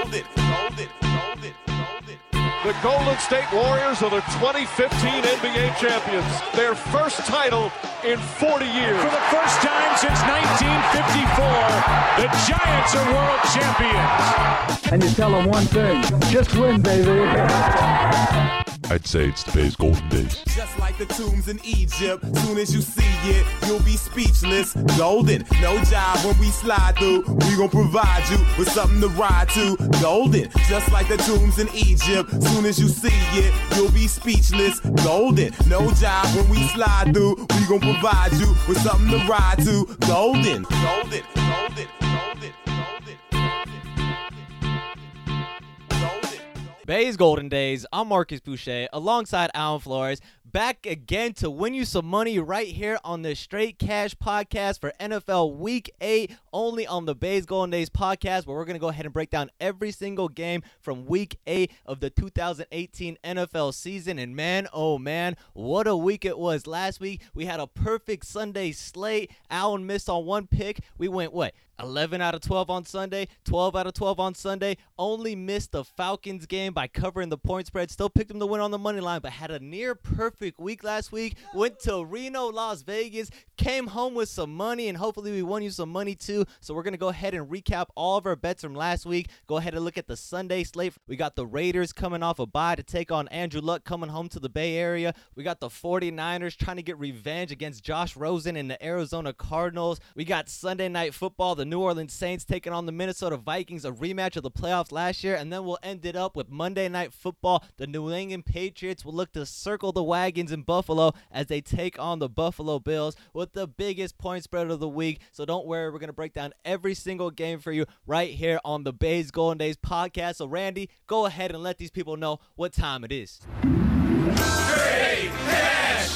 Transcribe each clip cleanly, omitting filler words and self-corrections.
The Golden State Warriors are the 2015 NBA champions. Their first title in 40 years. For the first time since 1954, the Giants are world champions. And you tell them one thing, just win, baby. I'd say it's the Bay's Golden Days. Just like the tombs in Egypt, soon as you see it, you'll be speechless. Golden, no job when we slide through. We gon' provide you with something to ride to. Golden, just like the tombs in Egypt, soon as you see it, you'll be speechless. Golden, no job when we slide through. We gon' provide you with something to ride to. Golden, golden, golden, golden, golden. Bay's Golden Days. I'm Marcus Boucher alongside Alan Flores. Back again to win you some money right here on the Straight Cash podcast for NFL Week 8, only on the Bay's Golden Days podcast, where we're going to go ahead and break down every single game from Week 8 of the 2018 NFL season. And man, oh man, what a week it was last week. We had a perfect Sunday slate. Alan missed on one pick. We went, 11 out of 12 on Sunday, 12 out of 12 on Sunday. Only missed the Falcons game by covering the point spread. Still picked them to win on the money line, but had a near perfect week last week. Went to Reno, Las Vegas, came home with some money, and hopefully we won you some money too. So we're going to go ahead and recap all of our bets from last week. Go ahead and look at the Sunday slate. We got the Raiders coming off a bye to take on Andrew Luck coming home to the Bay Area. We got the 49ers trying to get revenge against Josh Rosen and the Arizona Cardinals. We got Sunday Night Football, the New Orleans Saints taking on the Minnesota Vikings, a rematch of the playoffs last year. And then we'll end it up with Monday Night Football. The New England Patriots will look to circle the wagons in Buffalo as they take on the Buffalo Bills with the biggest point spread of the week. So don't worry, we're going to break down every single game for you right here on the Bay's Golden Days podcast. So Randy, go ahead and let these people know what time it is. Straight cash,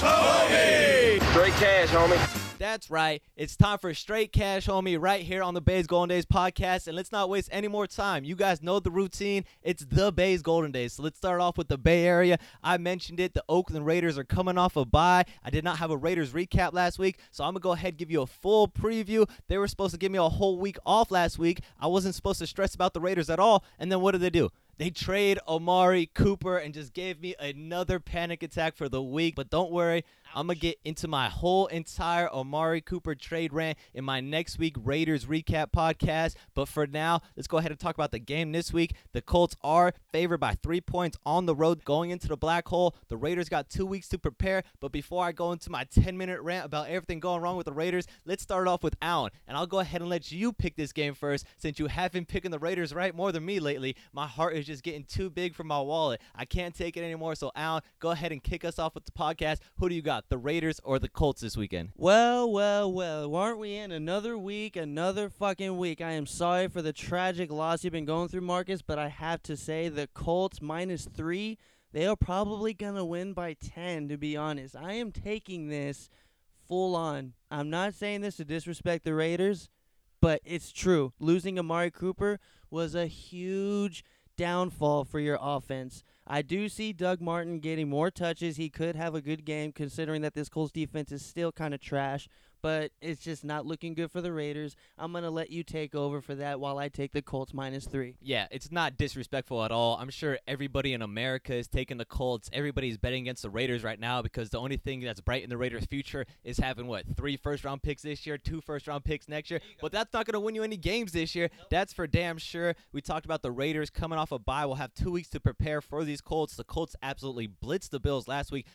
homie! Straight cash, homie. That's right. It's time for Straight Cash, homie, right here on the Bay's Golden Days podcast. And let's not waste any more time. You guys know the routine. It's the Bay's Golden Days. So let's start off with the Bay Area. I mentioned it. The Oakland Raiders are coming off a bye. I did not have a Raiders recap last week, so I'm going to go ahead and give you a full preview. They were supposed to give me a whole week off last week. I wasn't supposed to stress about the Raiders at all. And then what did they do? They trade Amari Cooper and just gave me another panic attack for the week. But don't worry, I'm going to get into my whole entire Amari Cooper trade rant in my next week Raiders recap podcast. But for now, let's go ahead and talk about the game this week. The Colts are favored by 3 points on the road going into the black hole. The Raiders got 2 weeks to prepare. But before I go into my 10-minute rant about everything going wrong with the Raiders, let's start off with Allen. And I'll go ahead and let you pick this game first, since you have been picking the Raiders right more than me lately. My heart is just getting too big for my wallet. I can't take it anymore. So Allen, go ahead and kick us off with the podcast. Who do you got, the Raiders or the Colts this weekend? Well, aren't we in another week, another fucking week? I am sorry for the tragic loss you've been going through, Marcus, but I have to say the Colts -3, they are probably going to win by 10, to be honest. I am taking this full on. I'm not saying this to disrespect the Raiders, but it's true. Losing Amari Cooper was a huge downfall for your offense. I do see Doug Martin getting more touches. He could have a good game considering that this Colts defense is still kind of trash, but it's just not looking good for the Raiders. I'm going to let you take over for that while I take the Colts -3. Yeah, it's not disrespectful at all. I'm sure everybody in America is taking the Colts. Everybody's betting against the Raiders right now because the only thing that's bright in the Raiders' future is having, 3 first-round picks this year, 2 first-round picks next year. But that's not going to win you any games this year. Nope. That's for damn sure. We talked about the Raiders coming off a bye. We'll have 2 weeks to prepare for these Colts. The Colts absolutely blitzed the Bills last week,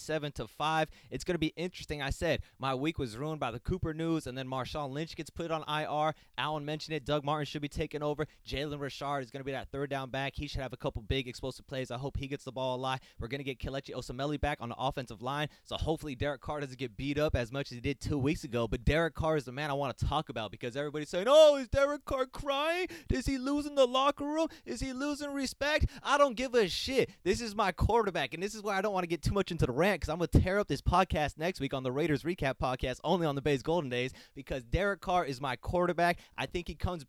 37-5. It's going to be interesting. I said my week was ruined by the Cooper news, and then Marshawn Lynch gets put on IR. Allen mentioned it. Doug Martin should be taking over. Jalen Richard is going to be that third down back. He should have a couple big explosive plays. I hope he gets the ball alive. We're going to get Kelechi Osemele back on the offensive line, so hopefully Derek Carr doesn't get beat up as much as he did 2 weeks ago. But Derek Carr is the man I want to talk about because everybody's saying, oh, is Derek Carr crying? Is he losing the locker room? Is he losing respect? I don't give a shit. This is my quarterback, and this is why I don't want to get too much into the rant because I'm going to tear up this podcast next week on the Raiders Recap Podcast, only on the Bay's Golden Days, because Derek Carr is my quarterback. I think he comes back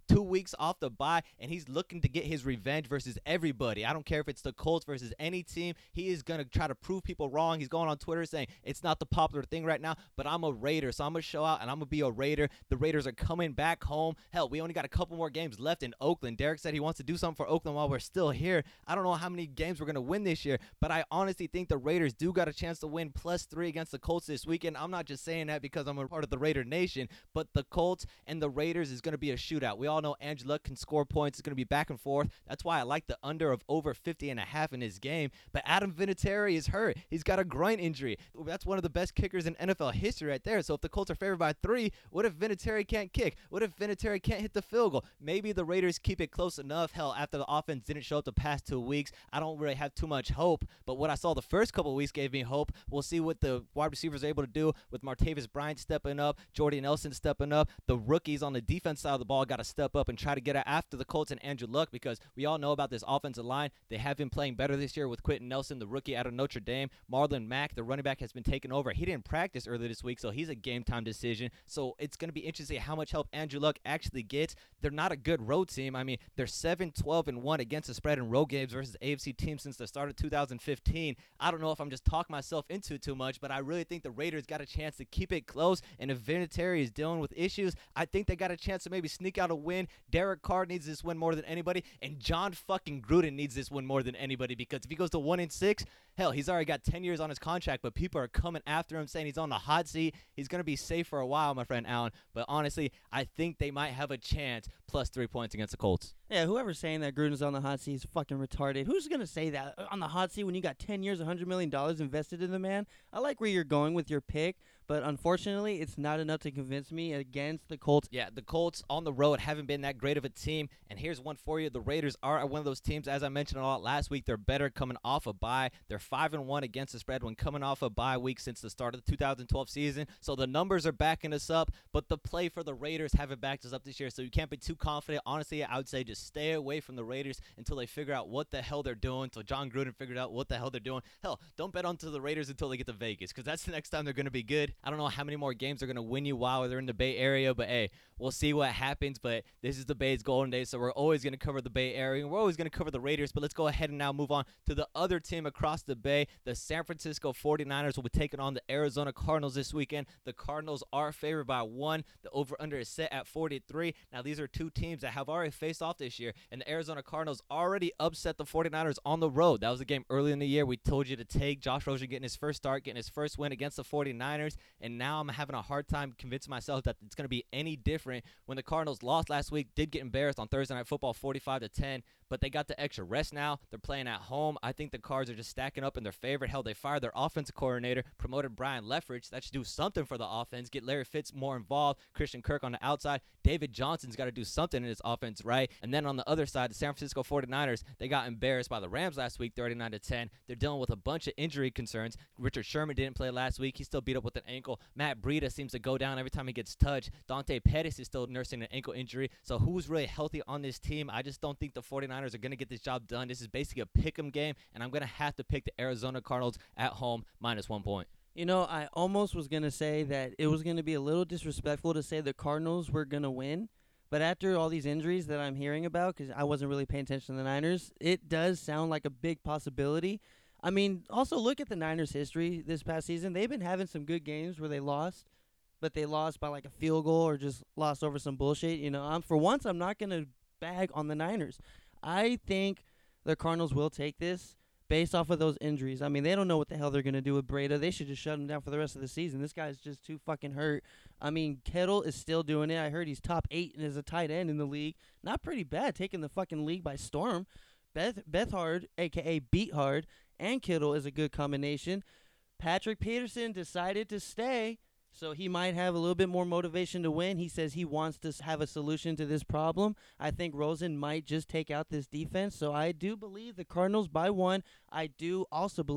2 weeks off the bye, and he's looking to get his revenge versus everybody. I don't care if it's the Colts versus any team. He is going to try to prove people wrong. He's going on Twitter saying it's not the popular thing right now, but I'm a Raider, so I'm going to show out, and I'm going to be a Raider. The Raiders are coming back home. Hell, we only got a couple more games left in Oakland. Derek said he wants to do something for Oakland while we're still here. I don't know how many games we're going to win this year, but I honestly think the Raiders do got a chance to win +3 against the Colts this weekend. I'm not just saying that because I'm a part of the Raider Nation, but the Colts and the Raiders is going to be a shootout. We all know Andrew Luck can score points. It's going to be back and forth. That's why I like the under of over 50.5 in this game. But Adam Vinatieri is hurt. He's got a groin injury. That's one of the best kickers in NFL history right there. So if the Colts are favored by 3, what if Vinatieri can't kick? What if Vinatieri can't hit the field goal? Maybe the Raiders keep it close enough. Hell, after the offense didn't show up the past 2 weeks, I don't really have too much hope. But what I saw the first couple of weeks gave me hope. We'll see what the wide receivers are able to do with Martavis Bryant stepping up, Jordy Nelson stepping up. The rookies on the defense side of the ball got to step up and try to get after the Colts and Andrew Luck, because we all know about this offensive line. They have been playing better this year with Quentin Nelson, the rookie out of Notre Dame. Marlon Mack, the running back, has been taken over. He didn't practice earlier this week, so he's a game-time decision. So it's going to be interesting how much help Andrew Luck actually gets. They're not a good road team. I mean, they're 7-12-1 against the spread in road games versus AFC teams since the start of 2015. I don't know if I'm just talking myself into it too much, but I really think the Raiders got a chance to keep it close, and if Vinatieri is dealing with issues, I think they got a chance to maybe sneak out a win. Derek Carr needs this win more than anybody, and John fucking Gruden needs this win more than anybody, because if he goes to 1-6, hell, he's already got 10 years on his contract, but people are coming after him saying he's on the hot seat. He's going to be safe for a while, my friend Allen, but honestly, I think they might have a chance +3 points against the Colts. Yeah, whoever's saying that Gruden's on the hot seat is fucking retarded. Who's going to say that on the hot seat when you got 10 years, $100 million invested in the man? I like where you're going with your pick, but unfortunately, it's not enough to convince me against the Colts. Yeah, the Colts on the road haven't been that great of a team, and here's one for you. The Raiders are one of those teams, as I mentioned a lot last week, they're better coming off a bye. They're 5-1 against the spread when coming off a bye week since the start of the 2012 season, so the numbers are backing us up, but the play for the Raiders haven't backed us up this year, so you can't be too confident. Honestly, I would say just stay away from the Raiders until they figure out what the hell they're doing, until John Gruden figured out what the hell they're doing. Hell, don't bet onto the Raiders until they get to Vegas, because that's the next time they're going to be good. I don't know how many more games they're going to win you while they're in the Bay Area, but hey, we'll see what happens. But this is the Bay's Golden Days, so we're always going to cover the Bay Area, and we're always going to cover the Raiders. But let's go ahead and now move on to the other team across the Bay. The San Francisco 49ers will be taking on the Arizona Cardinals this weekend. The Cardinals are favored by 1. The over-under is set at 43. Now, these are two teams that have already faced off this year, and the Arizona Cardinals already upset the 49ers on the road. That was a game early in the year we told you to take. Josh Rosen getting his first start, getting his first win against the 49ers, and now I'm having a hard time convincing myself that it's going to be any different when the Cardinals lost last week, did get embarrassed on Thursday Night Football 45-10, but they got the extra rest now. They're playing at home. I think the Cards are just stacking up in their favor. Hell, they fired their offensive coordinator, promoted Brian Leftwich. That should do something for the offense, get Larry Fitz more involved, Christian Kirk on the outside. David Johnson's got to do something in his offense, right? And then on the other side, the San Francisco 49ers, they got embarrassed by the Rams last week, 39-10. They're dealing with a bunch of injury concerns. Richard Sherman didn't play last week. He's still beat up with an ankle. Matt Breida seems to go down every time he gets touched. Dante Pettis is still nursing an ankle injury. So who's really healthy on this team? I just don't think the 49ers are going to get this job done. This is basically a pick-em game, and I'm going to have to pick the Arizona Cardinals at home -1 point. You know, I almost was going to say that it was going to be a little disrespectful to say the Cardinals were going to win. But after all these injuries that I'm hearing about, because I wasn't really paying attention to the Niners, it does sound like a big possibility. I mean, also look at the Niners' history this past season. They've been having some good games where they lost, but they lost by like a field goal or just lost over some bullshit. You know, for once, I'm not going to bag on the Niners. I think the Cardinals will take this based off of those injuries. I mean, they don't know what the hell they're going to do with Breida. They should just shut him down for the rest of the season. This guy's just too fucking hurt. I mean, Kittle is still doing it. I heard he's top 8 and is a tight end in the league. Not pretty bad, taking the fucking league by storm. Bethard, a.k.a. Beathard, and Kittle is a good combination. Patrick Peterson decided to stay, so he might have a little bit more motivation to win. He says he wants to have a solution to this problem. I think Rosen might just take out this defense, so I do believe the Cardinals by 1. I do also believe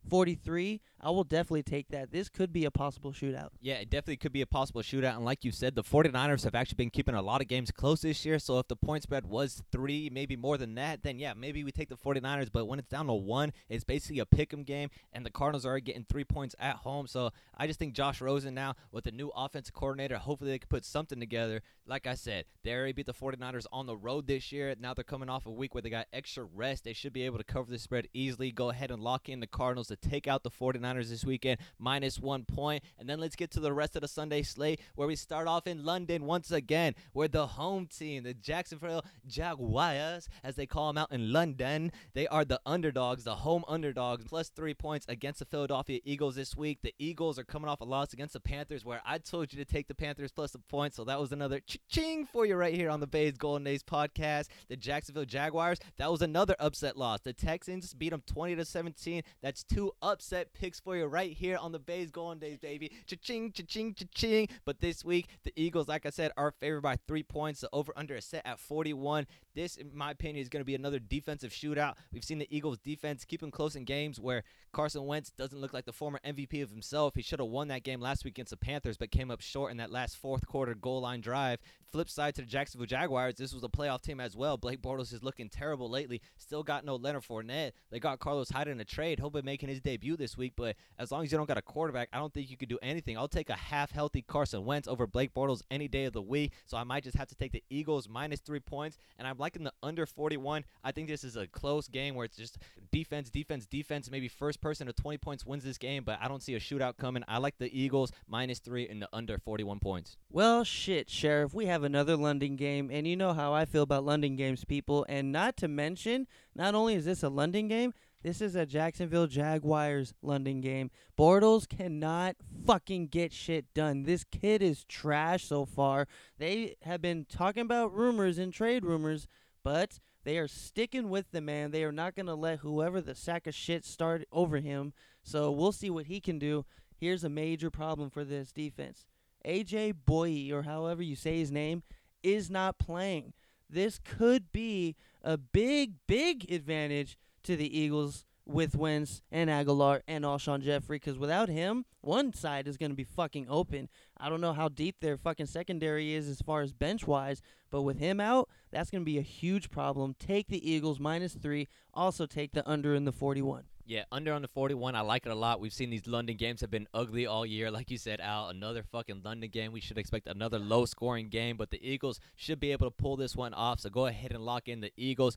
43, I will definitely take that. This could be a possible shootout. Yeah, it definitely could be a possible shootout. And like you said, the 49ers have actually been keeping a lot of games close this year. So if the point spread was 3, maybe more than that, then yeah, maybe we take the 49ers. But when it's down to 1, it's basically a pick'em game. And the Cardinals are already getting 3 points at home. So I just think Josh Rosen now with the new offensive coordinator, hopefully they can put something together. Like I said, they already beat the 49ers on the road this year. Now they're coming off a week where they got extra rest. They should be able to cover the spread easily. Go ahead and lock in the Cardinals to take out the 49ers this weekend, -1 point. And then let's get to the rest of the Sunday slate where we start off in London once again, where the home team, the Jacksonville Jaguars, as they call them out in London, they are the underdogs, the home underdogs, +3 points against the Philadelphia Eagles this week. The Eagles are coming off a loss against the Panthers where I told you to take the Panthers plus a point, so that was another ching for you right here on the Bays Golden Days podcast. The Jacksonville Jaguars, that was another upset loss. The Texans beat them 20-17. That's 2 upset picks for you right here on the Bays Golden Days, baby. Cha-ching, cha-ching, cha-ching. But this week, the Eagles, like I said, are favored by 3 points. The over-under is set at 41. This, in my opinion, is going to be another defensive shootout. We've seen the Eagles' defense keep them close in games where Carson Wentz doesn't look like the former MVP of himself. He should have won that game last week against the Panthers, but came up short in that last fourth quarter goal line drive. Flip side to the Jacksonville Jaguars, this was a playoff team as well. Blake Bortles is looking terrible lately. Still got no Leonard Fournette. They got Carlos Hyde in a trade, hoping making his debut this week, but as long as you don't got a quarterback, I don't think you could do anything. I'll take a half-healthy Carson Wentz over Blake Bortles any day of the week, so I might just have to take the Eagles -3 points, and I'm liking the under 41. I think this is a close game where it's just defense, defense, defense. Maybe first person to 20 points wins this game, but I don't see a shootout coming. I like the Eagles -3 in the under 41 points. Well, shit, Sheriff. We have another London game, and you know how I feel about London games, people. And not to mention, not only is this a London game, this is a Jacksonville Jaguars London game. Bortles cannot fucking get shit done. This kid is trash so far. They have been talking about rumors and trade rumors, but they are sticking with the man. They are not going to let whoever the sack of shit start over him. So we'll see what he can do. Here's a major problem for this defense. A.J. Boye, or however you say his name, is not playing. This could be a big, big advantage to the Eagles with Wentz and Aguilar and Alshon Jeffrey, because without him, one side is going to be fucking open. I don't know how deep their fucking secondary is as far as bench-wise, but with him out, that's going to be a huge problem. Take the Eagles -3. Also take the under in the 41. Yeah, under on the 41, I like it a lot. We've seen these London games have been ugly all year. Like you said, Al, another fucking London game. We should expect another low-scoring game, but the Eagles should be able to pull this one off. So go ahead and lock in the Eagles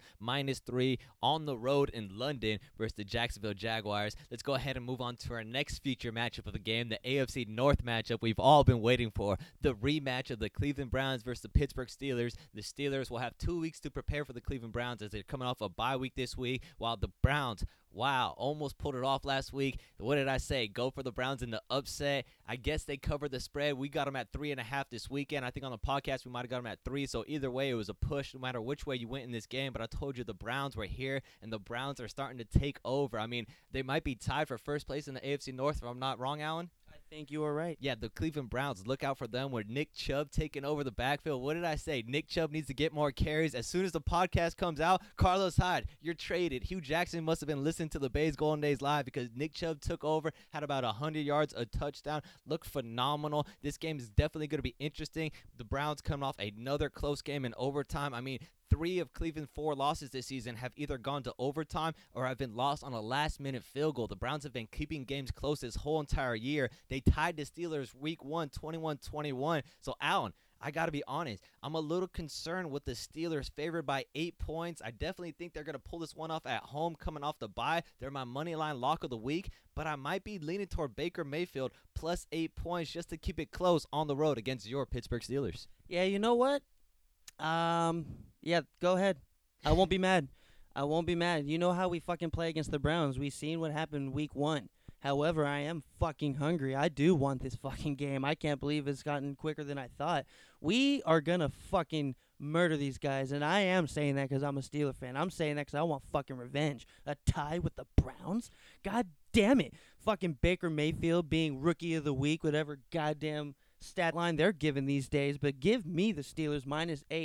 -3 on the road in London versus the Jacksonville Jaguars. Let's go ahead and move on to our next feature matchup of the game, the AFC North matchup we've all been waiting for, the rematch of the Cleveland Browns versus the Pittsburgh Steelers. The Steelers will have 2 weeks to prepare for the Cleveland Browns as they're coming off a bye week this week, while the Browns, wow, almost pulled it off last week. What did I say? Go for the Browns in the upset. I guess they covered the spread. We got them at 3.5 this weekend. I think on the podcast we might have got them at 3. So either way, it was a push no matter which way you went in this game. But I told you the Browns were here, and the Browns are starting to take over. I mean, they might be tied for first place in the AFC North, if I'm not wrong, Alan. I think you are right. Yeah, the Cleveland Browns, look out for them with Nick Chubb taking over the backfield. What did I say? Nick Chubb needs to get more carries. As soon as the podcast comes out, Carlos Hyde, you're traded. Hugh Jackson must have been listening to the Bays Golden Days live because Nick Chubb took over, had about 100 yards, a touchdown, looked phenomenal. This game is definitely going to be interesting. The Browns coming off another close game in overtime. I mean, 3 of Cleveland's 4 losses this season have either gone to overtime or have been lost on a last-minute field goal. The Browns have been keeping games close this whole entire year. They tied the Steelers week 1, 21-21. So, Alan, I got to be honest. I'm a little concerned with the Steelers favored by 8 points. I definitely think they're going to pull this one off at home coming off the bye. They're my money line lock of the week, but I might be leaning toward Baker Mayfield plus 8 points just to keep it close on the road against your Pittsburgh Steelers. Yeah, you know what? Yeah, go ahead. I won't be mad. I won't be mad. You know how we fucking play against the Browns. We've seen what happened week 1. However, I am fucking hungry. I do want this fucking game. I can't believe it's gotten quicker than I thought. We are going to fucking murder these guys, and I am saying that because I'm a Steeler fan. I'm saying that because I want fucking revenge. A tie with the Browns? God damn it. Fucking Baker Mayfield being rookie of the week, whatever goddamn stat line they're giving these days, but give me the Steelers -8.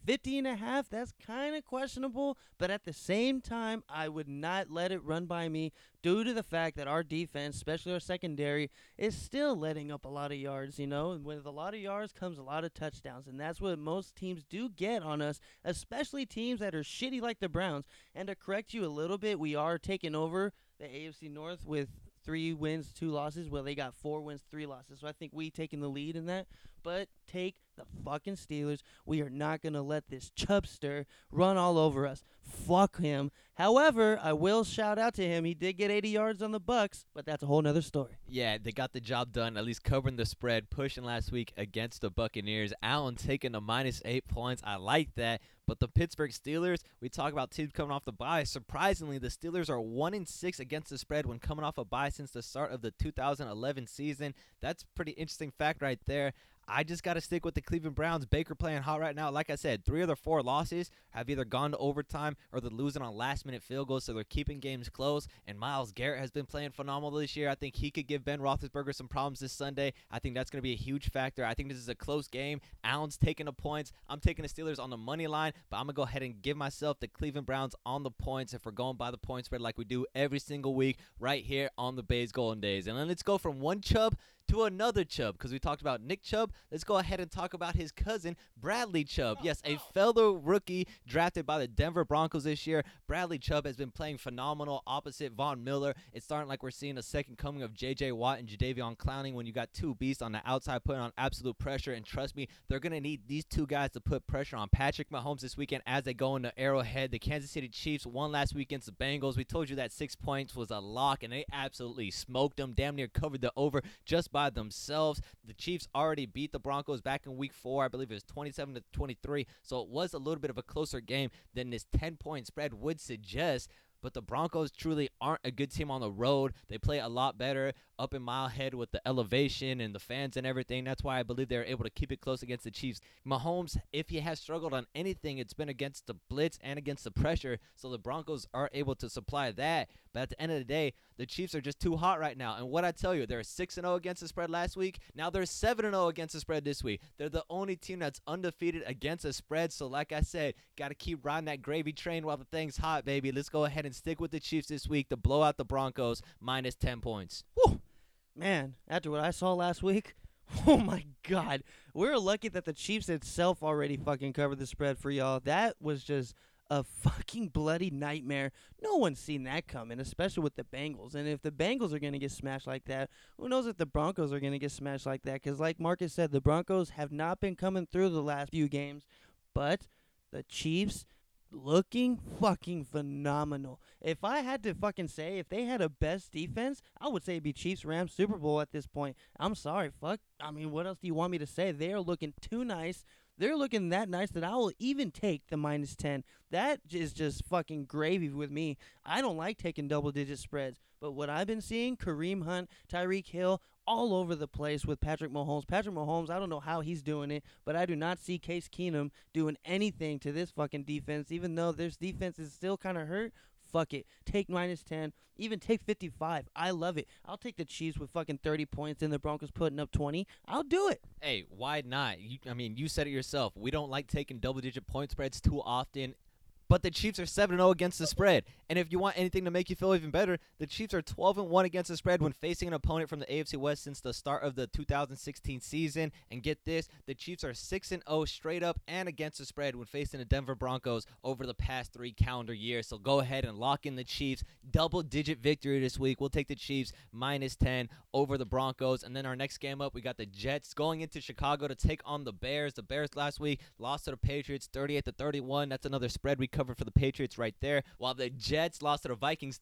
50.5, that's kind of questionable, but at the same time, I would not let it run by me due to the fact that our defense, especially our secondary, is still letting up a lot of yards, and with a lot of yards comes a lot of touchdowns, and that's what most teams do get on us, especially teams that are shitty like the Browns. And to correct you a little bit, we are taking over the AFC North with 3 wins, 2 losses. Well, they got 4 wins, 3 losses. So I think we taking the lead in that. But take the fucking Steelers. We are not going to let this chubster run all over us. Fuck him. However, I will shout out to him. He did get 80 yards on the Bucks, but that's a whole nother story. Yeah, they got the job done, at least covering the spread, pushing last week against the Buccaneers. Allen taking the -8 points. I like that. But the Pittsburgh Steelers, we talk about teams coming off the bye. Surprisingly, the Steelers are 1-6 against the spread when coming off a bye since the start of the 2011 season. That's a pretty interesting fact right there. I just got to stick with the Cleveland Browns. Baker playing hot right now. Like I said, 3 of their 4 losses have either gone to overtime or they're losing on last-minute field goals, so they're keeping games close. And Myles Garrett has been playing phenomenal this year. I think he could give Ben Roethlisberger some problems this Sunday. I think that's going to be a huge factor. I think this is a close game. Allen's taking the points. I'm taking the Steelers on the money line, but I'm going to go ahead and give myself the Cleveland Browns on the points if we're going by the point spread like we do every single week right here on the Bays Golden Days. And then let's go from one Chubb to another Chubb, because we talked about Nick Chubb. Let's go ahead and talk about his cousin, Bradley Chubb. Yes, a fellow rookie drafted by the Denver Broncos this year. Bradley Chubb has been playing phenomenal opposite Von Miller. It's starting like we're seeing a second coming of J.J. Watt and Jadeveon Clowney when you got 2 beasts on the outside putting on absolute pressure. And trust me, they're going to need these 2 guys to put pressure on Patrick Mahomes this weekend as they go into Arrowhead. The Kansas City Chiefs won last week against the Bengals. We told you that 6 points was a lock, and they absolutely smoked them, damn near covered the over just by themselves. The Chiefs already beat the Broncos back in week 4. I believe it was 27-23. So it was a little bit of a closer game than this 10-point spread would suggest. But the Broncos truly aren't a good team on the road. They play a lot better up in Mile Head with the elevation and the fans and everything. That's why I believe they're able to keep it close against the Chiefs. Mahomes, if he has struggled on anything, it's been against the blitz and against the pressure. So the Broncos are able to supply that. But at the end of the day, the Chiefs are just too hot right now. And what I tell you, they're 6-0 against the spread last week. Now they're 7-0 against the spread this week. They're the only team that's undefeated against the spread. So like I said, got to keep riding that gravy train while the thing's hot, baby. Let's go ahead and stick with the Chiefs this week to blow out the Broncos -10 points. Whew. Man, after what I saw last week, oh my God. We're lucky that the Chiefs itself already fucking covered the spread for y'all. That was just a fucking bloody nightmare. No one's seen that coming, especially with the Bengals. And if the Bengals are going to get smashed like that, who knows if the Broncos are going to get smashed like that? Because like Marcus said, the Broncos have not been coming through the last few games. But the Chiefs looking fucking phenomenal. If I had to fucking say, if they had a best defense, I would say it'd be Chiefs-Rams Super Bowl at this point. I'm sorry, fuck. I mean, what else do you want me to say? They are looking too nice. They're looking that nice that I will even take the -10. That is just fucking gravy with me. I don't like taking double-digit spreads. But what I've been seeing, Kareem Hunt, Tyreek Hill, all over the place with Patrick Mahomes. Patrick Mahomes, I don't know how he's doing it, but I do not see Case Keenum doing anything to this fucking defense, even though this defense is still kind of hurt. Fuck it. Take -10. Even take 55. I love it. I'll take the Chiefs with fucking 30 points and the Broncos putting up 20. I'll do it. Hey, why not? You said it yourself. We don't like taking double-digit point spreads too often. But the Chiefs are 7-0 against the spread. And if you want anything to make you feel even better, the Chiefs are 12-1 against the spread when facing an opponent from the AFC West since the start of the 2016 season. And get this, the Chiefs are 6-0 straight up and against the spread when facing the Denver Broncos over the past 3 calendar years. So go ahead and lock in the Chiefs. Double-digit victory this week. We'll take the Chiefs -10 over the Broncos. And then our next game up, we got the Jets going into Chicago to take on the Bears. The Bears last week lost to the Patriots 38-31. That's another spread we covered for the Patriots right there. While the Jets lost to the Vikings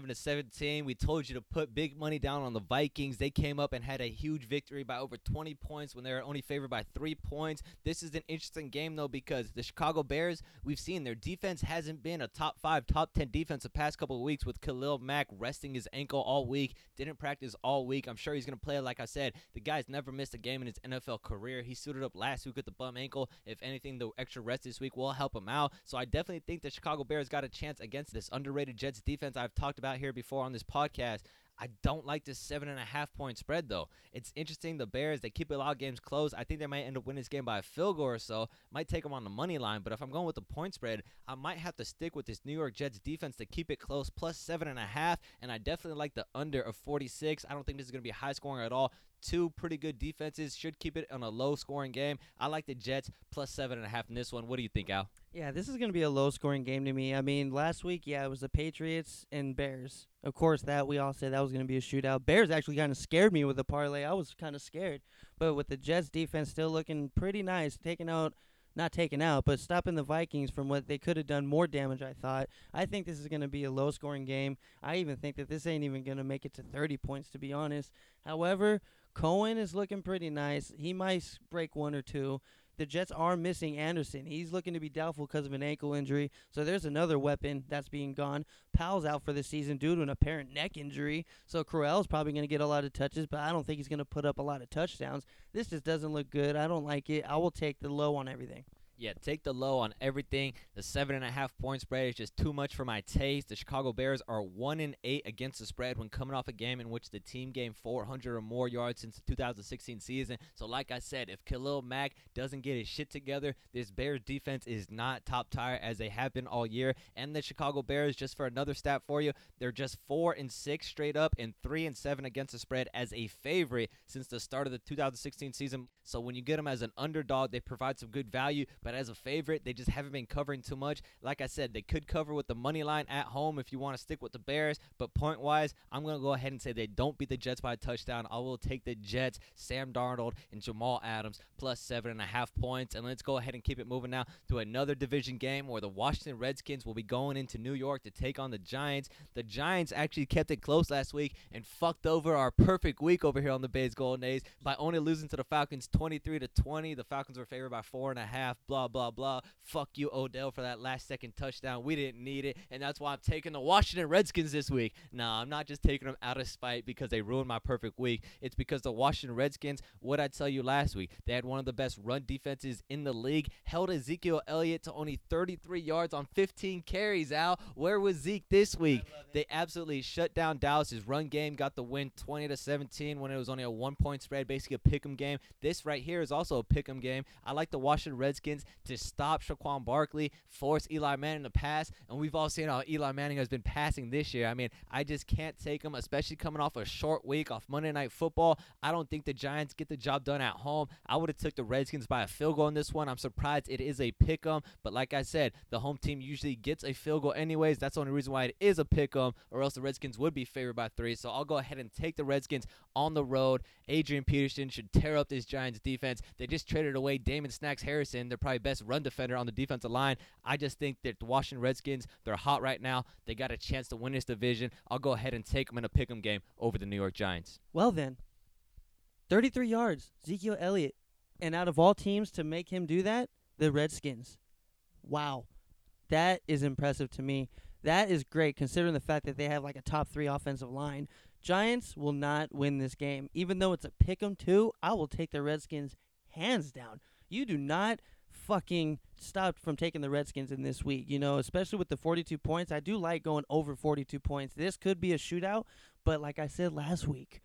37-17. We told you to put big money down on the Vikings. They came up and had a huge victory by over 20 points when they were only favored by 3 points. This is an interesting game, though, because the Chicago Bears, we've seen their defense hasn't been a top 5, top 10 defense the past couple of weeks with Khalil Mack resting his ankle all week. Didn't practice all week. I'm sure he's going to play. Like I said, the guy's never missed a game in his NFL career. He suited up last week with the bum ankle. If anything, the extra rest this week will help him out. So I definitely think the Chicago Bears got a chance against this underrated Jets defense I've talked about here before on this podcast. I don't like this 7.5-point spread, though. It's interesting. The Bears, they keep a lot of games close. I think they might end up winning this game by a field goal or so. Might take them on the money line, but if I'm going with the point spread, I might have to stick with this New York Jets defense to keep it close, plus 7.5, and I definitely like the under of 46. I don't think this is going to be high scoring at all. Two pretty good defenses should keep it on a low-scoring game. I like the Jets plus 7.5 in this one. What do you think, Al? Yeah, this is going to be a low-scoring game to me. I mean, last week, it was the Patriots and Bears. Of course, that we all said that was going to be a shootout. Bears actually kind of scared me with the parlay. I was kind of scared. But with the Jets defense still looking pretty nice, not taking out, but stopping the Vikings from what they could have done more damage, I thought. I think this is going to be a low-scoring game. I even think that this ain't even going to make it to 30 points, to be honest. However, Cohen is looking pretty nice. He might break one or two. The Jets are missing Anderson. He's looking to be doubtful because of an ankle injury. So there's another weapon that's being gone. Powell's out for the season due to an apparent neck injury. So Crowell's probably going to get a lot of touches, but I don't think he's going to put up a lot of touchdowns. This just doesn't look good. I don't like it. I will take the low on everything. Yeah, take the low on everything. The 7.5-point spread is just too much for my taste. The Chicago Bears are 1-8 against the spread when coming off a game in which the team gained 400 or more yards since the 2016 season. So like I said, if Khalil Mack doesn't get his shit together, this Bears defense is not top tier as they have been all year. And the Chicago Bears, just for another stat for you, they're just 4-6 straight up and 3-7 against the spread as a favorite since the start of the 2016 season. So when you get them as an underdog, they provide some good value. But as a favorite, they just haven't been covering too much. Like I said, they could cover with the money line at home if you want to stick with the Bears. But point-wise, I'm going to go ahead and say they don't beat the Jets by a touchdown. I will take the Jets, Sam Darnold, and Jamal Adams plus 7.5 points. And let's go ahead and keep it moving now to another division game where the Washington Redskins will be going into New York to take on the Giants. The Giants actually kept it close last week and fucked over our perfect week over here on the Bays Golden A's by only losing to the Falcons 23-20. The Falcons were favored by 4.5. Blah, blah, blah. Fuck you, Odell, for that last-second touchdown. We didn't need it, and that's why I'm taking the Washington Redskins this week. Nah, I'm not just taking them out of spite because they ruined my perfect week. It's because the Washington Redskins, what I tell you last week, they had one of the best run defenses in the league, held Ezekiel Elliott to only 33 yards on 15 carries, Al. Where was Zeke this week? They absolutely shut down Dallas's run game, got the win 20-17 when it was only a 1-point spread, basically a pick'em game. This right here is also a pick'em game. I like the Washington Redskins to stop Saquon Barkley, force Eli Manning to pass, and we've all seen how Eli Manning has been passing this year. I mean, I just can't take him, especially coming off a short week off Monday Night Football. I don't think the Giants get the job done at home. I would have took the Redskins by a field goal in this one. I'm surprised it is a pick'em, but like I said, the home team usually gets a field goal anyways. That's the only reason why it is a pick'em, or else the Redskins would be favored by 3. So I'll go ahead and take the Redskins on the road. Adrian Peterson should tear up this Giants defense. They just traded away Damon Snacks Harrison, their probably best run defender on the defensive line. I just think that the Washington Redskins, they're hot right now. They got a chance to win this division. I'll go ahead and take them in a pick'em game over the New York Giants. Well then, 33 yards, Ezekiel Elliott. And out of all teams to make him do that, the Redskins. Wow. That is impressive to me. That is great considering the fact that they have like a top 3 offensive line. Giants will not win this game. Even though it's a pick'em too, I will take the Redskins hands down. You do not fucking stop from taking the Redskins in this week, especially with the 42 points. I do like going over 42 points. This could be a shootout, but like I said last week,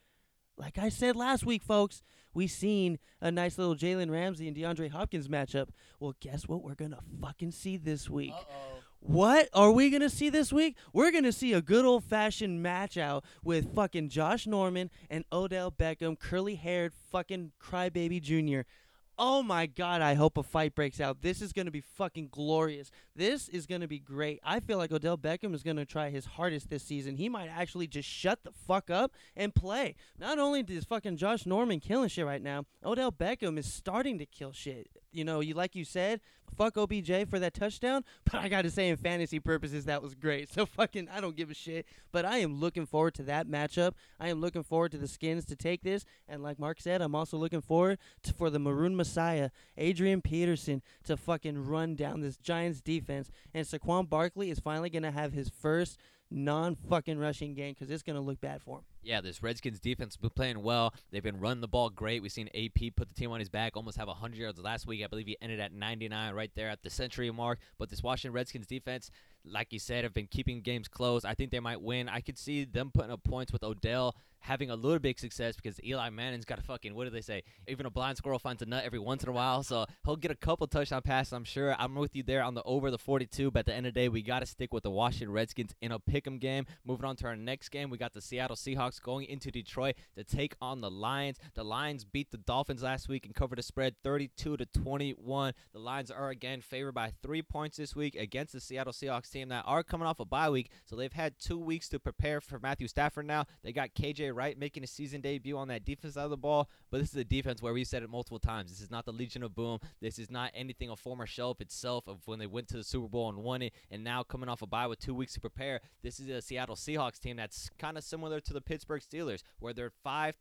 folks, we seen a nice little Jalen Ramsey and DeAndre Hopkins matchup. Well, guess what we're going to fucking see this week? What are we going to see this week? We're going to see a good old-fashioned match out with fucking Josh Norman and Odell Beckham, curly-haired fucking crybaby junior. Oh, my God, I hope a fight breaks out. This is going to be fucking glorious. This is going to be great. I feel like Odell Beckham is going to try his hardest this season. He might actually just shut the fuck up and play. Not only is fucking Josh Norman killing shit right now, Odell Beckham is starting to kill shit. Like you said, fuck OBJ for that touchdown, but I got to say in fantasy purposes, that was great. So fucking, I don't give a shit. But I am looking forward to that matchup. I am looking forward to the Skins to take this. And like Mark said, I'm also looking forward for the Maroon Messiah, Adrian Peterson, to fucking run down this Giants defense. And Saquon Barkley is finally going to have his first non-fucking rushing game because it's going to look bad for him. Yeah, this Redskins defense has been playing well. They've been running the ball great. We've seen AP put the team on his back, almost have 100 yards last week. I believe he ended at 99 right there at the century mark. But this Washington Redskins defense, like you said, have been keeping games close. I think they might win. I could see them putting up points with Odell having a little bit of success because Eli Manning's got a fucking, what do they say? Even a blind squirrel finds a nut every once in a while. So he'll get a couple touchdown passes, I'm sure. I'm with you there on the over the 42, but at the end of the day, we got to stick with the Washington Redskins in a pick'em game. Moving on to our next game, we got the Seattle Seahawks going into Detroit to take on the Lions. The Lions beat the Dolphins last week and covered the spread 32-21. The Lions are again favored by 3 points this week against the Seattle Seahawks team that are coming off a bye week. So they've had 2 weeks to prepare for Matthew Stafford now. They got KJ Wright making a season debut on that defense side of the ball, but this is a defense where we've said it multiple times. This is not the Legion of Boom. This is not anything a former shelf itself of when they went to the Super Bowl and won it, and now coming off a bye with 2 weeks to prepare. This is a Seattle Seahawks team that's kind of similar to the Pittsburgh Steelers, where they're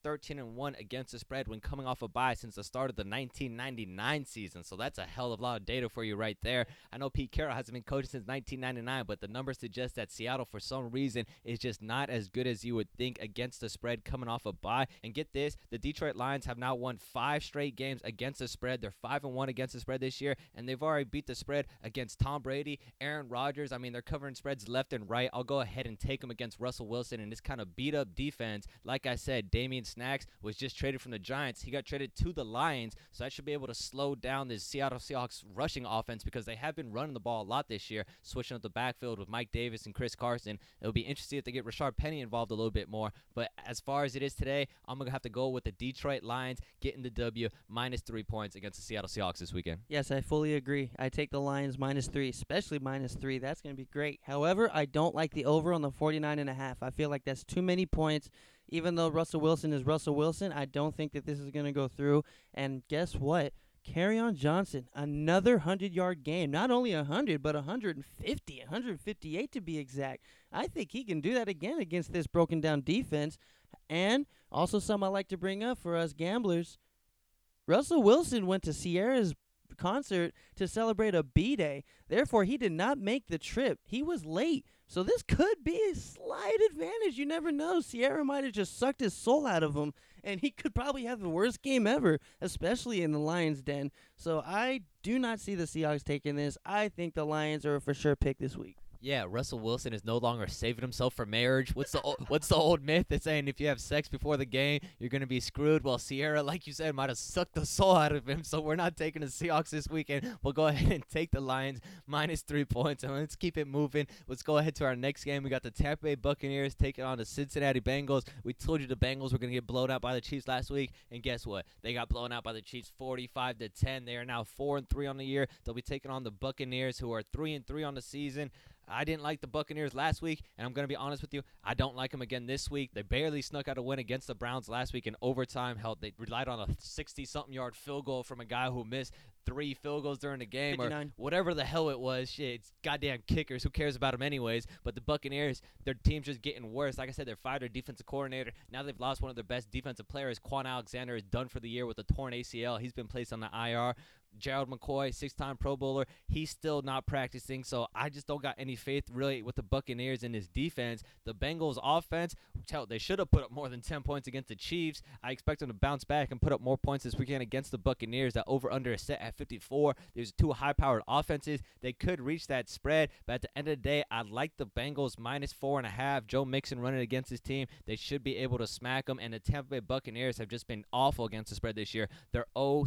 5-13-1 against the spread when coming off a bye since the start of the 1999 season. So that's a hell of a lot of data for you right there. I know Pete Carroll hasn't been coaching since 1999, but the numbers suggest that Seattle, for some reason, is just not as good as you would think against the spread coming off a bye. And get this, the Detroit Lions have now won 5 straight games against the spread. They're 5-1 against the spread this year, and they've already beat the spread against Tom Brady, Aaron Rodgers. I mean, they're covering spreads left and right. I'll go ahead and take them against Russell Wilson and this kind of beat-up defense. Like I said, Damian Snacks was just traded from the Giants. He got traded to the Lions, so that should be able to slow down this Seattle Seahawks rushing offense because they have been running the ball a lot this year, switching up the backfield with Mike Davis and Chris Carson. It'll be interesting if they get Rashard Penny involved a little bit more, but as far as it is today, I'm going to have to go with the Detroit Lions getting the W, -3 points against the Seattle Seahawks this weekend. Yes, I fully agree. I take the Lions -3, especially -3. That's going to be great. However, I don't like the over on the 49.5. I feel like that's too many points. Even though Russell Wilson is Russell Wilson, I don't think that this is going to go through. And guess what? Kerryon Johnson, another 100-yard game. Not only 100, but 150, 158 to be exact. I think he can do that again against this broken-down defense. And also something I like to bring up for us gamblers, Russell Wilson went to Sierra's concert to celebrate a B-Day. Therefore, he did not make the trip. He was late. So this could be a slight advantage. You never know. Sierra might have just sucked his soul out of him, and he could probably have the worst game ever, especially in the Lions' den. So I do not see the Seahawks taking this. I think the Lions are a for sure pick this week. Yeah, Russell Wilson is no longer saving himself for marriage. What's the old myth that's saying if you have sex before the game, you're going to be screwed? Well, Sierra, like you said, might have sucked the soul out of him, so we're not taking the Seahawks this weekend. We'll go ahead and take the Lions -3 points, and let's keep it moving. Let's go ahead to our next game. We got the Tampa Bay Buccaneers taking on the Cincinnati Bengals. We told you the Bengals were going to get blown out by the Chiefs last week, and guess what? They got blown out by the Chiefs 45-10. They are now 4-3 on the year. They'll be taking on the Buccaneers, who are 3-3 on the season. I didn't like the Buccaneers last week, and I'm going to be honest with you, I don't like them again this week. They barely snuck out a win against the Browns last week in overtime. Hell, they relied on a 60-something yard field goal from a guy who missed 3 field goals during the game 59. or whatever the hell it was. Shit, it's goddamn kickers. Who cares about them anyways? But the Buccaneers, their team's just getting worse. Like I said, they're fired their defensive coordinator. Now they've lost one of their best defensive players. Quan Alexander is done for the year with a torn ACL. He's been placed on the IR. Gerald McCoy, 6-time Pro Bowler, he's still not practicing, so I just don't got any faith really with the Buccaneers in this defense. The Bengals offense, they should have put up more than 10 points against the Chiefs. I expect them to bounce back and put up more points this weekend against the Buccaneers. That over-under is set at 54. There's 2 high-powered offenses. They could reach that spread, but at the end of the day, I like the Bengals -4.5. Joe Mixon running against his team. They should be able to smack them, and the Tampa Bay Buccaneers have just been awful against the spread this year. They're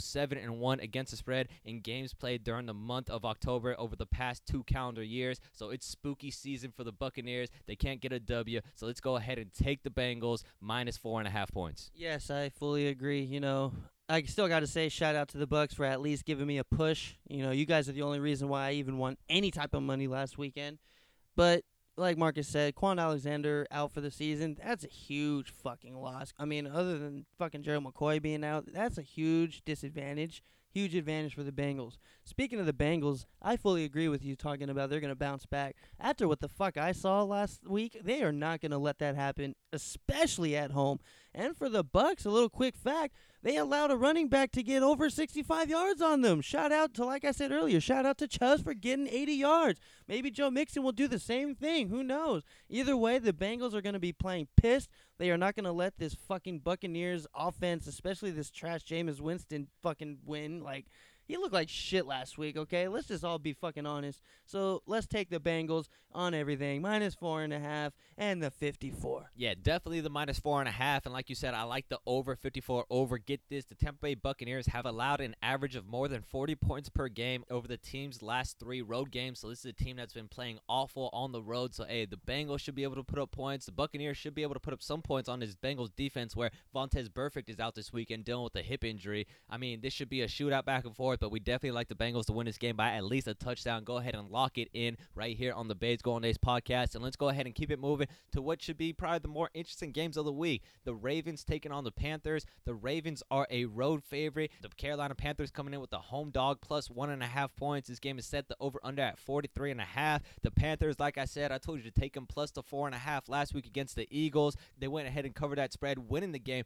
0-7-1 against the spread in games played during the month of October over the past 2 calendar years. So it's spooky season for the Buccaneers. They can't get a W. So let's go ahead and take the Bengals -4.5 points. Yes, I fully agree. You know, I still got to say shout out to the Bucs for at least giving me a push. You know, you guys are the only reason why I even won any type of money last weekend. But like Marcus said, Quan Alexander out for the season. That's a huge fucking loss. I mean, other than fucking Gerald McCoy being out, that's a huge disadvantage. Huge advantage for the Bengals. Speaking of the Bengals, I fully agree with you talking about they're going to bounce back. After what the fuck I saw last week, they are not going to let that happen, especially at home. And for the Bucs, a little quick fact, they allowed a running back to get over 65 yards on them. Shout out to, like I said earlier, shout out to Chuz for getting 80 yards. Maybe Joe Mixon will do the same thing. Who knows? Either way, the Bengals are going to be playing pissed. They are not going to let this fucking Buccaneers offense, especially this trash Jameis Winston, fucking win. Like, He looked like shit last week, okay? Let's just all be fucking honest. So let's take the Bengals on everything. -4.5 and the 54. Yeah, definitely the -4.5. And like you said, I like the over 54 over. Get this, the Tampa Bay Buccaneers have allowed an average of more than 40 points per game over the team's last 3 road games. So this is a team that's been playing awful on the road. So, hey, the Bengals should be able to put up points. The Buccaneers should be able to put up some points on this Bengals defense where Vontaze Burfict is out this weekend dealing with a hip injury. I mean, this should be a shootout back and forth, but we definitely like the Bengals to win this game by at least a touchdown. Go ahead and lock it in right here on the Bays Golden Days podcast. And let's go ahead and keep it moving to what should be probably the more interesting games of the week. The Ravens taking on the Panthers. The Ravens are a road favorite. The Carolina Panthers coming in with the home dog plus 1.5 points. This game is set the over-under at 43.5. The Panthers, like I said, I told you to take them plus the 4.5 last week against the Eagles. They went ahead and covered that spread, winning the game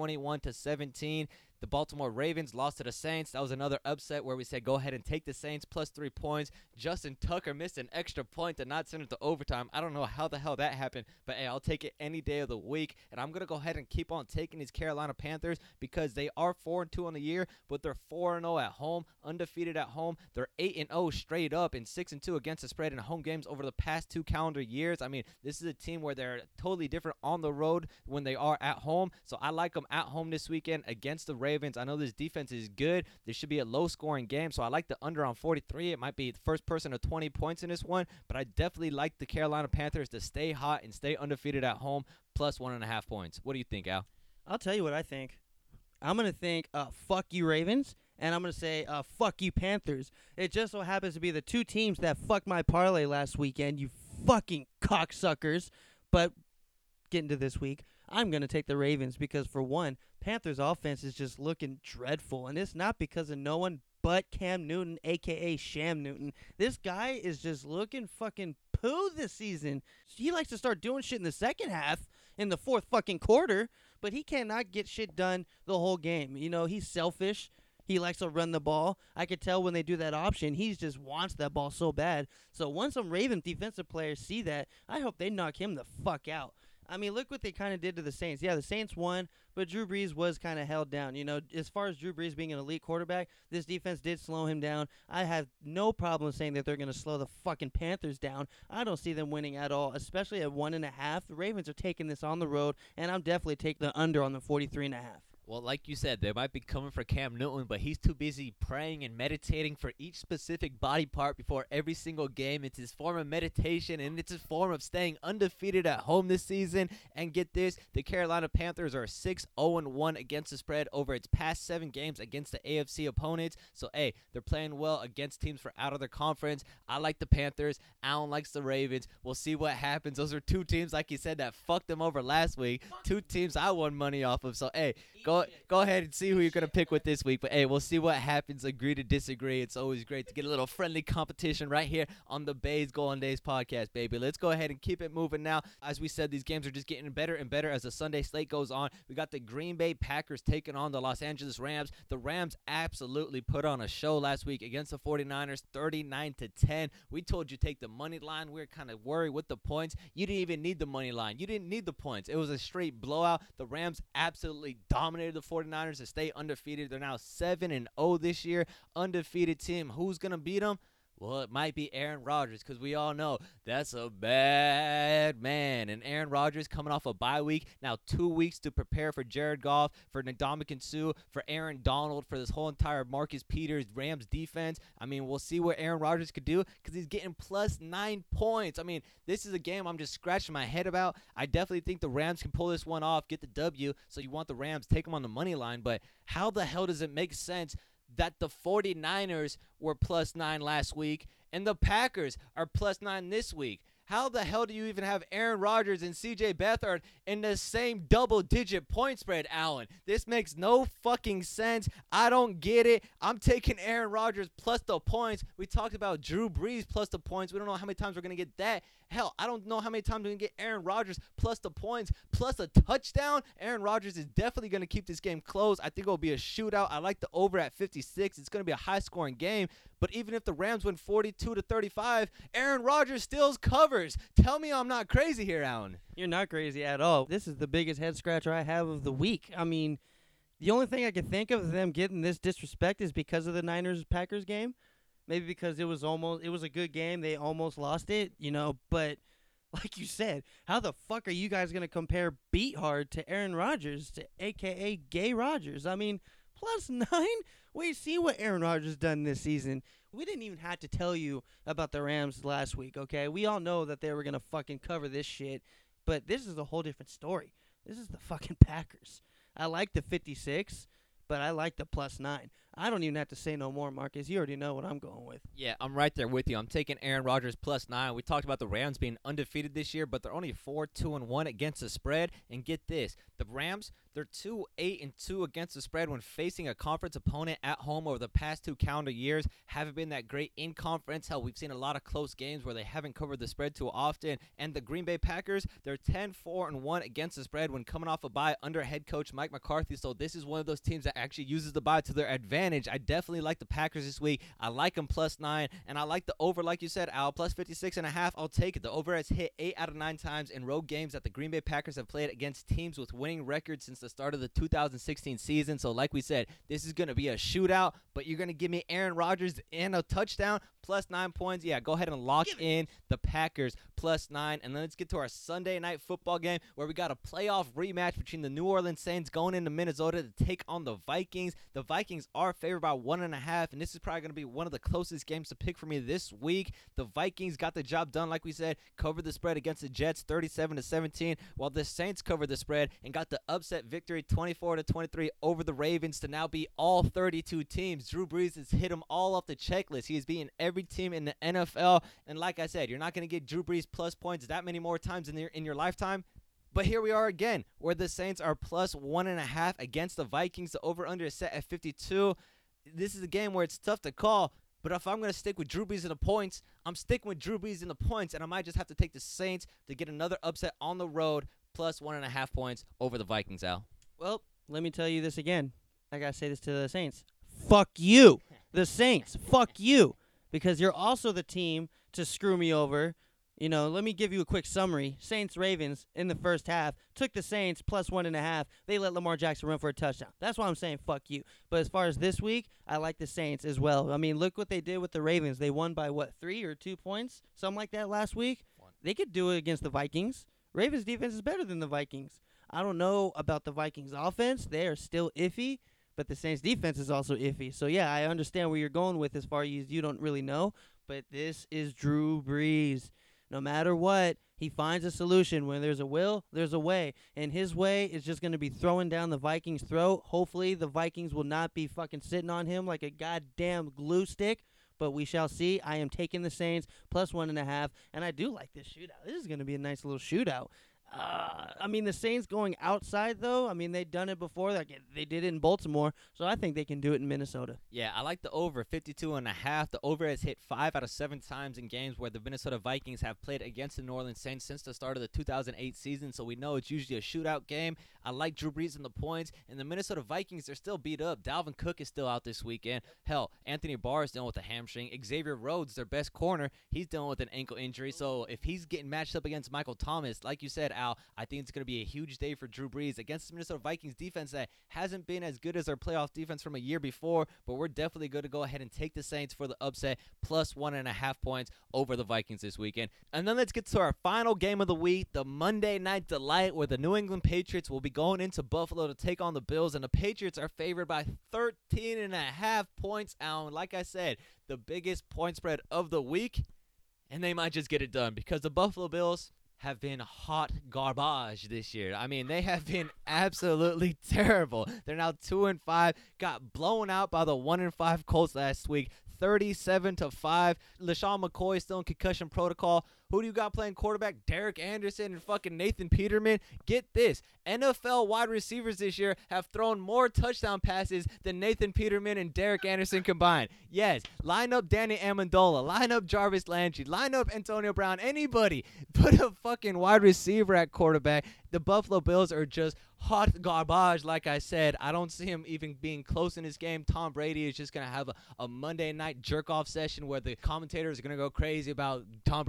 21-17. The Baltimore Ravens lost to the Saints. That was another upset where we said go ahead and take the Saints plus 3 points. Justin Tucker missed an extra point to not send it to overtime. I don't know how the hell that happened, but hey, I'll take it any day of the week. And I'm going to go ahead and keep on taking these Carolina Panthers because they are 4-2 on the year, but they're 4-0 at home, undefeated at home. They're 8-0 straight up and 6-2 against the spread in home games over the past 2 calendar years. I mean, this is a team where they're totally different on the road when they are at home. So I like them at home this weekend against the Ravens. I know this defense is good. This should be a low-scoring game, so I like the under on 43. It might be the first person to 20 points in this one, but I definitely like the Carolina Panthers to stay hot and stay undefeated at home, plus 1.5 points. What do you think, Al? I'll tell you what I think. I'm going to think, fuck you, Ravens, and I'm going to say, fuck you, Panthers. It just so happens to be the 2 teams that fucked my parlay last weekend, you fucking cocksuckers. But getting to this week, I'm going to take the Ravens because, for one, Panthers' offense is just looking dreadful, and it's not because of no one but Cam Newton, a.k.a. Sham Newton. This guy is just looking fucking poo this season. He likes to start doing shit in the second half, in the fourth fucking quarter, but he cannot get shit done the whole game. You know, he's selfish. He likes to run the ball. I could tell when they do that option, he just wants that ball so bad. So once some Ravens defensive players see that, I hope they knock him the fuck out. I mean, look what they kind of did to the Saints. Yeah, the Saints won, but Drew Brees was kind of held down. You know, as far as Drew Brees being an elite quarterback, this defense did slow him down. I have no problem saying that they're going to slow the fucking Panthers down. I don't see them winning at all, especially at 1.5. The Ravens are taking this on the road, and I'm definitely taking the under on the 43.5. Well, like you said, they might be coming for Cam Newton, but he's too busy praying and meditating for each specific body part before every single game. It's his form of meditation, and it's his form of staying undefeated at home this season. And get this, the Carolina Panthers are 6-0-1 against the spread over its past 7 games against the AFC opponents. So, hey, they're playing well against teams from out of their conference. I like the Panthers. Alan likes the Ravens. We'll see what happens. Those are 2 teams, like you said, that fucked them over last week. 2 teams I won money off of. So, hey, Go ahead and see who you're going to pick with this week. But, hey, we'll see what happens. Agree to disagree. It's always great to get a little friendly competition right here on the Bays Golden Days podcast, baby. Let's go ahead and keep it moving now. As we said, these games are just getting better and better as the Sunday slate goes on. We got the Green Bay Packers taking on the Los Angeles Rams. The Rams absolutely put on a show last week against the 49ers, 39-10. We told you take the money line. We were kind of worried with the points. You didn't even need the money line. You didn't need the points. It was a straight blowout. The Rams absolutely dominated the 49ers to stay undefeated. They're now 7-0 this year. Undefeated team. Who's going to beat them? Well, it might be Aaron Rodgers because we all know that's a bad man. And Aaron Rodgers coming off a bye week. Now 2 weeks to prepare for Jared Goff, for Ndamukong Suh, for Aaron Donald, for this whole entire Marcus Peters Rams defense. I mean, we'll see what Aaron Rodgers could do because he's getting plus 9 points. I mean, this is a game I'm just scratching my head about. I definitely think the Rams can pull this one off, get the W. So you want the Rams, take them on the money line. But how the hell does it make sense that the 49ers were plus 9 last week and the Packers are plus 9 this week? How the hell do you even have Aaron Rodgers and C.J. Beathard in the same double-digit point spread, Allen? This makes no fucking sense. I don't get it. I'm taking Aaron Rodgers plus the points. We talked about Drew Brees plus the points. We don't know how many times we're going to get that. Hell, I don't know how many times we're going to get Aaron Rodgers plus the points plus a touchdown. Aaron Rodgers is definitely going to keep this game close. I think it will be a shootout. I like the over at 56. It's going to be a high-scoring game. But even if the Rams win 42-35, Aaron Rodgers still covers. Tell me I'm not crazy here, Allen. You're not crazy at all. This is the biggest head scratcher I have of the week. I mean, The only thing I can think of them getting this disrespect is because of the Niners-Packers game. Maybe because it was a good game. They almost lost it, but like you said, how the fuck are you guys going to compare Beat Hard to Aaron Rodgers, to a.k.a. Gay Rodgers? I mean, +9? We've seen what Aaron Rodgers done this season. We didn't even have to tell you about the Rams last week, okay? We all know that they were going to fucking cover this shit, but this is a whole different story. This is the fucking Packers. I like the 56, but I like the +9. I don't even have to say no more, Marcus. You already know what I'm going with. Yeah, I'm right there with you. I'm taking Aaron Rodgers +9. We talked about the Rams being undefeated this year, but they're only 4-2-1 against the spread. And get this, the Rams, they're 2-8-2 against the spread when facing a conference opponent at home over the past 2 calendar years. Haven't been that great in conference. Hell, we've seen a lot of close games where they haven't covered the spread too often. And the Green Bay Packers, they're 10-4-1 against the spread when coming off a bye under head coach Mike McCarthy. So this is one of those teams that actually uses the bye to their advantage. I definitely like the Packers this week. I like them +9, and I like the over, like you said, Al, +56.5. I'll take it. The over has hit 8 out of 9 times in road games that the Green Bay Packers have played against teams with winning records since the start of the 2016 season. So like we said, this is going to be a shootout, but you're going to give me Aaron Rodgers and a touchdown, +9 points. Yeah, go ahead and lock in the Packers +9. And then let's get to our Sunday night football game where we got a playoff rematch between the New Orleans Saints going into Minnesota to take on the Vikings. The Vikings are favored by 1.5, and this is probably going to be one of the closest games to pick for me this week. The Vikings got the job done, like we said, covered the spread against the Jets 37-17, while the Saints covered the spread and got the upset victory 24-23 over the Ravens to now be all 32 teams. Drew Brees has hit them all off the checklist. He has beaten every team in the NFL, and like I said, you're not going to get Drew Brees plus points that many more times in your lifetime. But here we are again, where the Saints are +1.5 against the Vikings. The over-under is set at 52. This is a game where it's tough to call, but if I'm going to stick with Drew Brees in the points, I'm sticking with Drew Brees in the points, and I might just have to take the Saints to get another upset on the road, +1.5 points over the Vikings, Al. Well, let me tell you this again. I got to say this to the Saints. Fuck you. The Saints. Fuck you. Because you're also the team to screw me over. Let me give you a quick summary. Saints-Ravens in the first half took the Saints +1.5. They let Lamar Jackson run for a touchdown. That's why I'm saying fuck you. But as far as this week, I like the Saints as well. I mean, look what they did with the Ravens. They won by, 3 or 2 points? Something like that last week. They could do it against the Vikings. Ravens' defense is better than the Vikings. I don't know about the Vikings' offense. They are still iffy. But the Saints' defense is also iffy. So, yeah, I understand where you're going with as far as you don't really know. But this is Drew Brees. No matter what, he finds a solution. When there's a will, there's a way. And his way is just going to be throwing down the Vikings' throat. Hopefully, the Vikings will not be fucking sitting on him like a goddamn glue stick. But we shall see. I am taking the Saints +1.5. And I do like this shootout. This is going to be a nice little shootout. I mean, the Saints going outside, though, I mean, they've done it before. Like, they did it in Baltimore, so I think they can do it in Minnesota. Yeah, I like the over, 52.5. The over has hit 5 out of 7 times in games where the Minnesota Vikings have played against the New Orleans Saints since the start of the 2008 season, so we know it's usually a shootout game. I like Drew Brees in the points, and the Minnesota Vikings, they're still beat up. Dalvin Cook is still out this weekend. Hell, Anthony Barr is dealing with a hamstring. Xavier Rhodes, their best corner, he's dealing with an ankle injury, so if he's getting matched up against Michael Thomas, like you said, Al, I think it's going to be a huge day for Drew Brees against the Minnesota Vikings defense that hasn't been as good as their playoff defense from a year before, but we're definitely going to go ahead and take the Saints for the upset, +1.5 points over the Vikings this weekend. And then let's get to our final game of the week, the Monday Night Delight, where the New England Patriots will be going into Buffalo to take on the Bills, and the Patriots are favored by 13.5 points. And like I said, the biggest point spread of the week, and they might just get it done because the Buffalo Bills have been hot garbage this year. I mean, they have been absolutely terrible. They're now 2-5, got blown out by the 1-5 Colts last week, 37-5. LaShawn McCoy is still in concussion protocol. Who do you got playing quarterback? Derek Anderson and fucking Nathan Peterman. Get this. NFL wide receivers this year have thrown more touchdown passes than Nathan Peterman and Derek Anderson combined. Yes, line up Danny Amendola. Line up Jarvis Landry. Line up Antonio Brown. Anybody. Put a fucking wide receiver at quarterback. The Buffalo Bills are just hot garbage, like I said. I don't see him even being close in this game. Tom Brady is just going to have a Monday night jerk-off session where the commentators are going to go crazy about Tom Brady this,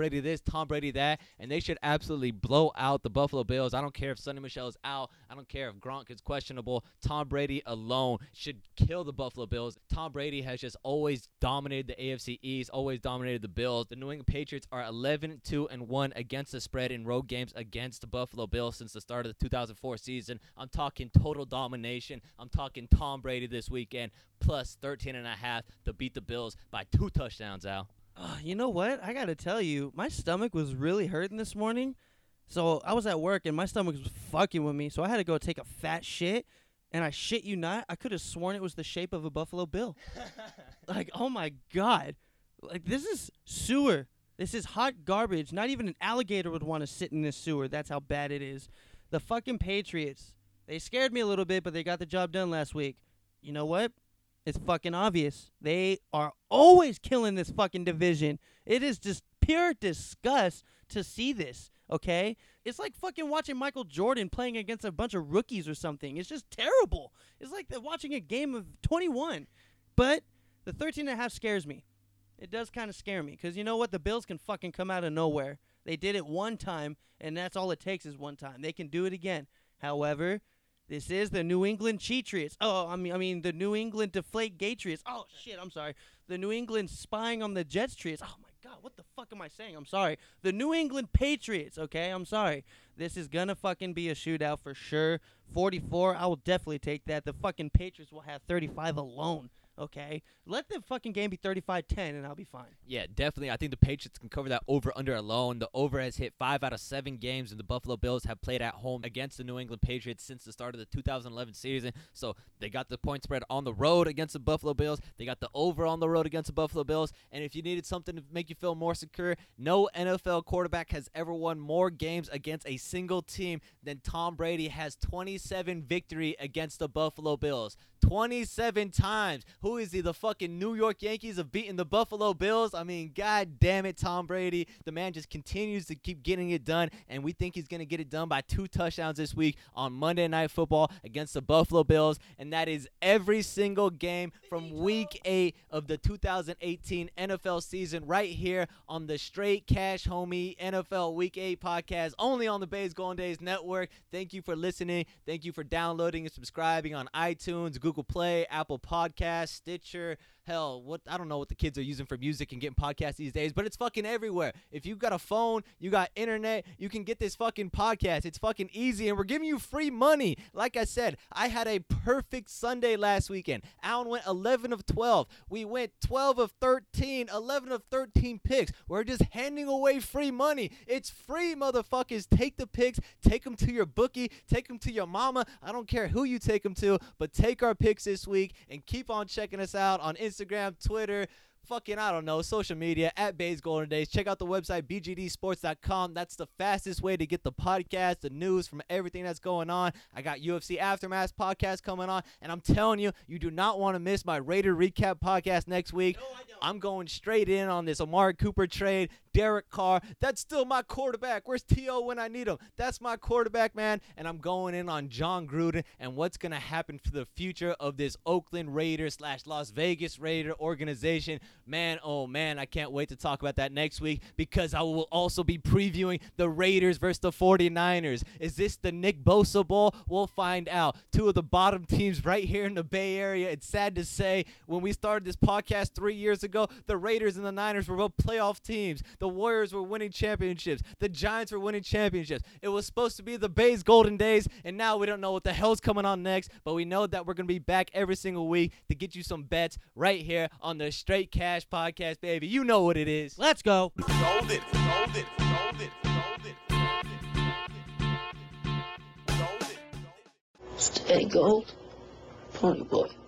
Tom Brady that, and they should absolutely blow out the Buffalo Bills. I don't care if Sonny Michel is out. I don't care if Gronk is questionable. Tom Brady alone should kill the Buffalo Bills. Tom Brady has just always dominated the AFC East, always dominated the Bills. The New England Patriots are 11-2-1 against the spread in road games against the Buffalo Bills since the start of the 2004 season. I'm talking total domination. I'm talking Tom Brady this weekend, plus 13.5 to beat the Bills by 2 touchdowns, Al. You know what? I got to tell you, my stomach was really hurting this morning. So I was at work, and my stomach was fucking with me, so I had to go take a fat shit. And I shit you not, I could have sworn it was the shape of a Buffalo Bill. Like, oh, my God. Like, this is sewer. This is hot garbage. Not even an alligator would want to sit in this sewer. That's how bad it is. The fucking Patriots, they scared me a little bit, but they got the job done last week. You know what? It's fucking obvious. They are always killing this fucking division. It is just pure disgust to see this, okay? It's like fucking watching Michael Jordan playing against a bunch of rookies or something. It's just terrible. It's like watching a game of 21. But the 13.5 scares me. It does kind of scare me because you know what? The Bills can fucking come out of nowhere. They did it one time, and that's all it takes is one time. They can do it again. However, this is the New England Cheatriots. Oh, I mean the New England Deflate Gatriots. Oh, shit, I'm sorry. The New England Spying on the Jets Triots. Oh, my God, what the fuck am I saying? I'm sorry. The New England Patriots, okay? I'm sorry. This is going to fucking be a shootout for sure. 44, I will definitely take that. The fucking Patriots will have 35 alone. Okay, let the fucking game be 35-10, and I'll be fine. Yeah, definitely. I think the Patriots can cover that over-under alone. The over has hit 5 out of 7 games, and the Buffalo Bills have played at home against the New England Patriots since the start of the 2011 season. So they got the point spread on the road against the Buffalo Bills. They got the over on the road against the Buffalo Bills. And if you needed something to make you feel more secure, no NFL quarterback has ever won more games against a single team than Tom Brady has 27 victory against the Buffalo Bills. 27 times. Who is he? The fucking New York Yankees have beaten the Buffalo Bills? I mean, god damn it, Tom Brady. The man just continues to keep getting it done, and we think he's going to get it done by 2 touchdowns this week on Monday Night Football against the Buffalo Bills, and that is every single game from Week 8 of the 2018 NFL season right here on the Straight Cash Homie NFL Week 8 podcast, only on the Bays Golden Days Network. Thank you for listening. Thank you for downloading and subscribing on iTunes, Google Play, Apple Podcasts, Stitcher. Hell, I don't know what the kids are using for music and getting podcasts these days, but it's fucking everywhere. If you've got a phone, you got internet, you can get this fucking podcast. It's fucking easy, and we're giving you free money. Like I said, I had a perfect Sunday last weekend. Alan went 11 of 12. We went 12 of 13, 11 of 13 picks. We're just handing away free money. It's free, motherfuckers. Take the picks. Take them to your bookie. Take them to your mama. I don't care who you take them to, but take our picks this week and keep on checking us out on Instagram, Twitter, fucking, I don't know, social media at Bays Golden Days. Check out the website, bgdsports.com. That's the fastest way to get the podcast, the news from everything that's going on. I got UFC Aftermath podcast coming on, and I'm telling you, you do not want to miss my Raider Recap podcast next week. No, I don't. I'm going straight in on this Amari Cooper trade. Derek Carr, that's still my quarterback. Where's T.O. when I need him? That's my quarterback, man. And I'm going in on John Gruden and what's going to happen for the future of this Oakland Raiders / Las Vegas Raider organization. Man, oh man, I can't wait to talk about that next week because I will also be previewing the Raiders versus the 49ers. Is this the Nick Bosa Bowl? We'll find out. 2 of the bottom teams right here in the Bay Area. It's sad to say, when we started this podcast 3 years ago, the Raiders and the Niners were both playoff teams. The Warriors were winning championships. The Giants were winning championships. It was supposed to be the Bays Golden Days, and now we don't know what the hell's coming on next, but we know that we're going to be back every single week to get you some bets right here on the Straight Cash podcast, baby. You know what it is. Let's go. Golden. Stay gold, pony boy.